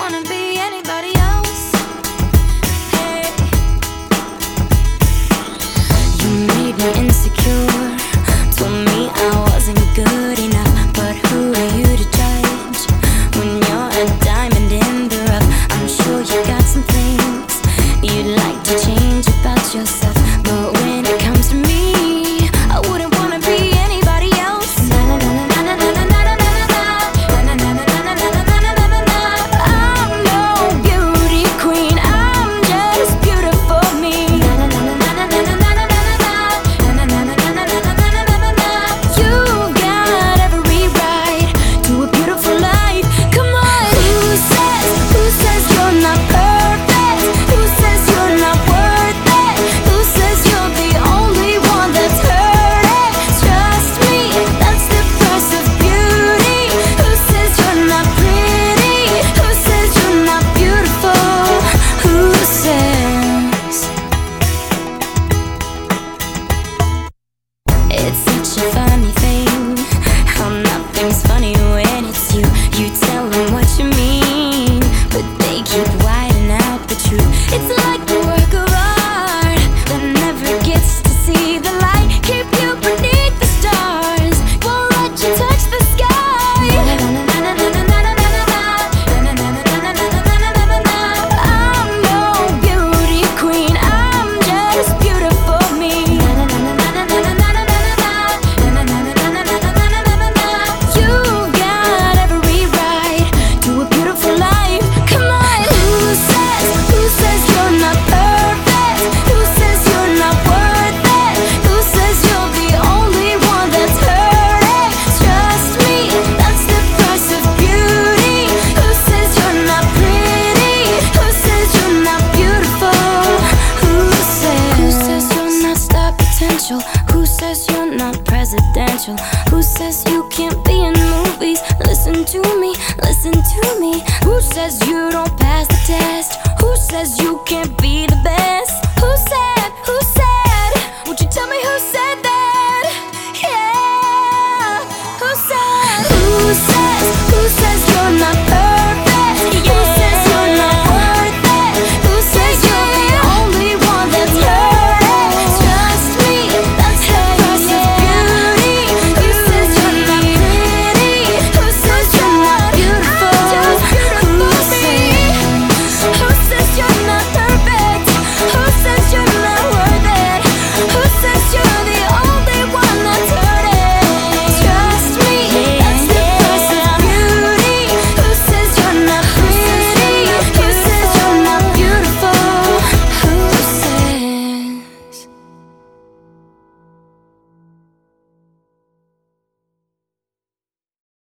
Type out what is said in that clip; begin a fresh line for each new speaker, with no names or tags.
wanna be anybody else. Hey, you made me insecure, told me I wasn't good enough. But who are you to judge when you're a diamond in the rough? I'm sure you got some things you'd like to change about yourself, but when it comes to me, I wouldn't wanna be anybody else. I'm no beauty queen, I'm just beautiful me. You got every right to a beautiful life. Come on. Who says you're not perfect? Who says you're not worth it? Who says you're the only one that's hurting? Trust me, that's the price of beauty. Who says you're not pretty? Who says you're not beautiful? Who says? It's such a funny thing how nothing's funny when it's you. You tell them what you mean, but they keep whiting out the truth. It's like a work of art that never gets to see the light. Keep you beneath the stars, won't let you touch the sky. I'm no beauty queen, I'm just beautiful me. You got every right to a beautiful life. Come on. Who says you're not perfect? Who says you're not worth it? Who says you're the only one that's hurting? Trust me, that's the price of beauty. Who says you're not pretty? Who says you're not beautiful? Who says you're not star potential? Who says you're not presidential? Who says you can't be in movies? Listen to me, listen to me. Who says you don't pass the test? Who says you can't be the best? Who said? Who said? Would you tell me who said that? Yeah. Who says? Who says you're not